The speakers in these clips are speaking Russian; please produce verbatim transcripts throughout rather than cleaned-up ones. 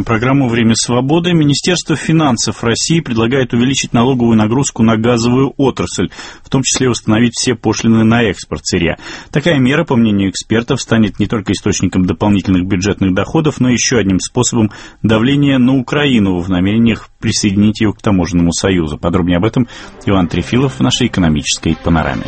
программу «Время свободы». Министерство финансов России предлагает увеличить налоговую нагрузку на газовую отрасль, в том числе установить все пошлины на экспорт сырья. Такая мера, по мнению экспертов, станет не только источником дополнительных бюджетных доходов, но и еще одним способом давления на Украину в намерениях присоединить ее к таможенному союзу. Подробнее об этом Иван Трефилов в нашей экономической панораме.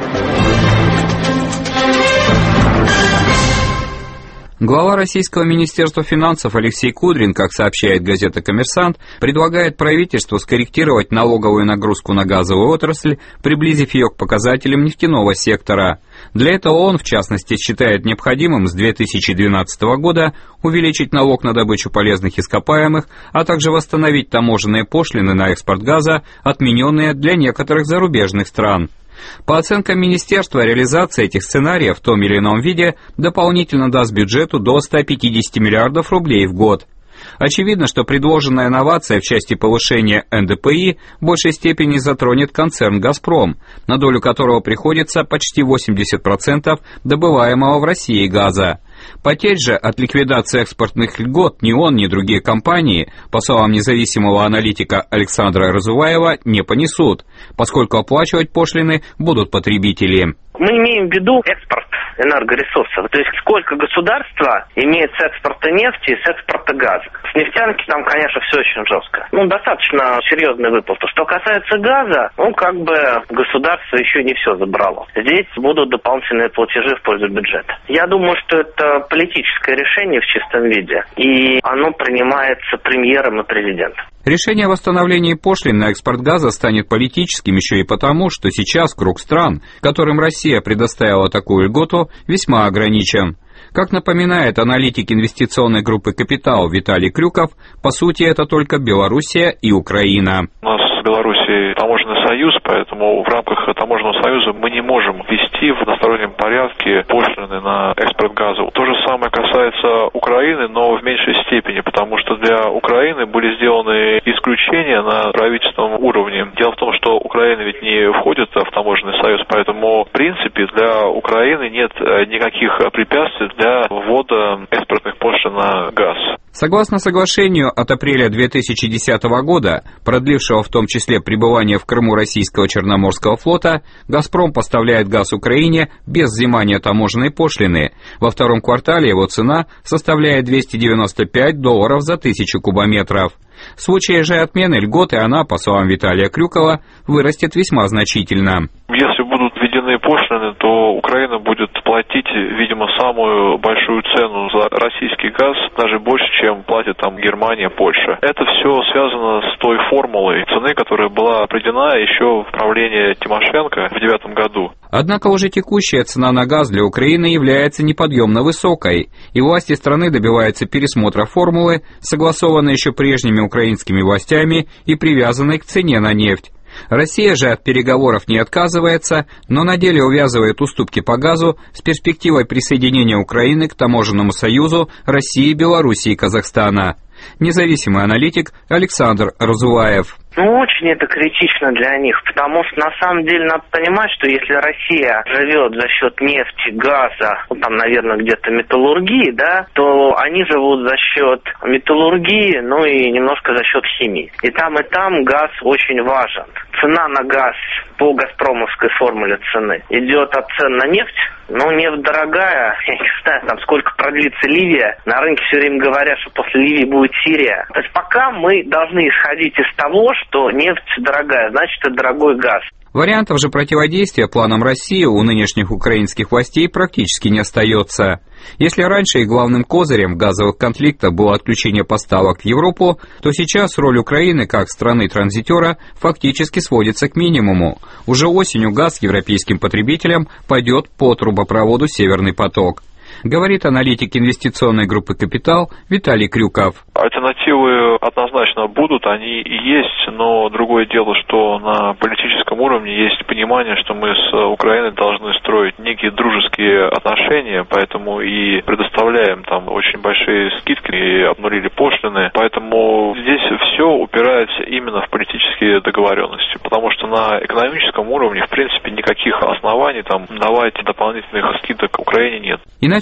Глава Российского министерства финансов Алексей Кудрин, как сообщает газета «Коммерсант», предлагает правительству скорректировать налоговую нагрузку на газовую отрасль, приблизив ее к показателям нефтяного сектора. Для этого он, в частности, считает необходимым с две тысячи двенадцатого года увеличить налог на добычу полезных ископаемых, а также восстановить таможенные пошлины на экспорт газа, отмененные для некоторых зарубежных стран. По оценкам министерства, реализация этих сценариев в том или ином виде дополнительно даст бюджету до ста пятидесяти миллиардов рублей в год. Очевидно, что предложенная инновация в части повышения эн дэ пэ и в большей степени затронет концерн «Газпром», на долю которого приходится почти восемьдесят процентов добываемого в России газа. Потерь же от ликвидации экспортных льгот ни он, ни другие компании, по словам независимого аналитика Александра Разуваева, не понесут, поскольку оплачивать пошлины будут потребители. Мы имеем в виду экспорт энергоресурсов. То есть сколько государство имеет с экспорта нефти и с экспорта газа. С нефтянки там, конечно, все очень жестко. Ну, достаточно серьезные выплаты. Что касается газа, ну, как бы государство еще не все забрало. Здесь будут дополнительные платежи в пользу бюджета. Я думаю, что это политическое решение в чистом виде, и оно принимается премьером и президентом. Решение о восстановлении пошлин на экспорт газа станет политическим еще и потому, что сейчас круг стран, которым Россия предоставила такую льготу, весьма ограничен. Как напоминает аналитик инвестиционной группы «Капитал» Виталий Крюков, по сути это только Белоруссия и Украина. У нас с Белоруссией таможенный союз, поэтому в рамках таможенного союза мы не можем ввести в одностороннем порядке пошлины на экспорт газа. То же самое касается Украины, но в меньшей степени, потому что для Украины были сделаны исключения на правительственном уровне. Дело в том, что Украина ведь не входит в таможенный союз, поэтому в принципе для Украины нет никаких препятствий для ввода экспортных пошлин на газ. Согласно соглашению от апреля две тысячи десятого года, продлившего в том числе пребывание в Крыму российского Черноморского флота, «Газпром» поставляет газ Украине без взимания таможенной пошлины. Во втором квартале его цена составляет двести девяносто пять долларов за тысячу кубометров. В случае же отмены льготы она, по словам Виталия Крюкова, вырастет весьма значительно. Если будут введены пошлины, то Украина будет платить, видимо, самую большую цену за российский газ, даже больше, чем платит там Германия, Польша. Это все связано с той формулой цены, которая была определена еще в правлении Тимошенко в девятом году. Однако уже текущая цена на газ для Украины является неподъемно высокой, и власти страны добиваются пересмотра формулы, согласованной еще прежними украинскими властями и привязанной к цене на нефть. Россия же от переговоров не отказывается, но на деле увязывает уступки по газу с перспективой присоединения Украины к таможенному союзу России, Белоруссии и Казахстана. Независимый аналитик Александр Разуваев. Ну, очень это критично для них, потому что на самом деле надо понимать, что если Россия живет за счет нефти, газа, ну там, наверное, где-то металлургии, да, то они живут за счет металлургии, ну и немножко за счет химии. И там, и там газ очень важен. Цена на газ по газпромовской формуле цены идет от цен на нефть. Ну, нефть дорогая, я не знаю, там сколько продлится Ливия. На рынке все время говорят, что после Ливии будет Сирия. То есть пока мы должны исходить из того, что нефть дорогая, значит, это дорогой газ. Вариантов же противодействия планам России у нынешних украинских властей практически не остается. Если раньше их главным козырем газовых конфликтов было отключение поставок в Европу, то сейчас роль Украины как страны-транзитера фактически сводится к минимуму. Уже осенью газ европейским потребителям пойдет по трубопроводу «Северный поток», говорит аналитик инвестиционной группы «Капитал» Виталий Крюков. Альтернативы однозначно будут, они и есть, но другое дело, что на политическом уровне есть понимание, что мы с Украиной должны строить некие дружеские отношения, поэтому и предоставляем там очень большие скидки и обнулили пошлины, поэтому здесь все упирается именно в политические договоренности, потому что на экономическом уровне, в принципе, никаких оснований там давать дополнительных скидок Украине нет. Иначе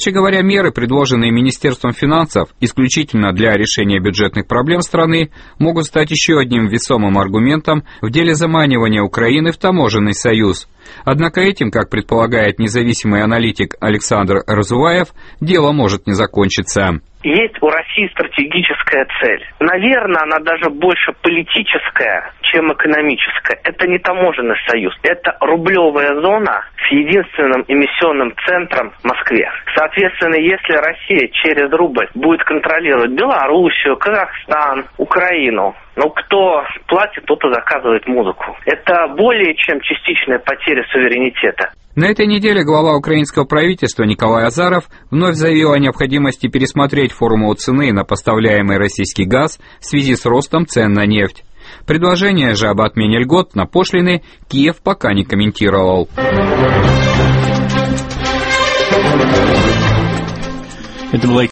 Короче говоря, меры, предложенные Министерством финансов исключительно для решения бюджетных проблем страны, могут стать еще одним весомым аргументом в деле заманивания Украины в таможенный союз. Однако этим, как предполагает независимый аналитик Александр Разуваев, дело может не закончиться. Есть у России стратегическая цель. Наверное, она даже больше политическая, чем экономическая. Это не таможенный союз. Это рублевая зона с единственным эмиссионным центром в Москве. Соответственно, если Россия через рубль будет контролировать Белоруссию, Казахстан, Украину, ну, кто платит, тот и заказывает музыку. Это более чем частичная потеря суверенитета. На этой неделе глава украинского правительства Николай Азаров вновь заявил о необходимости пересмотреть формулу цены на поставляемый российский газ в связи с ростом цен на нефть. Предложение же об отмене льгот на пошлины Киев пока не комментировал. Это была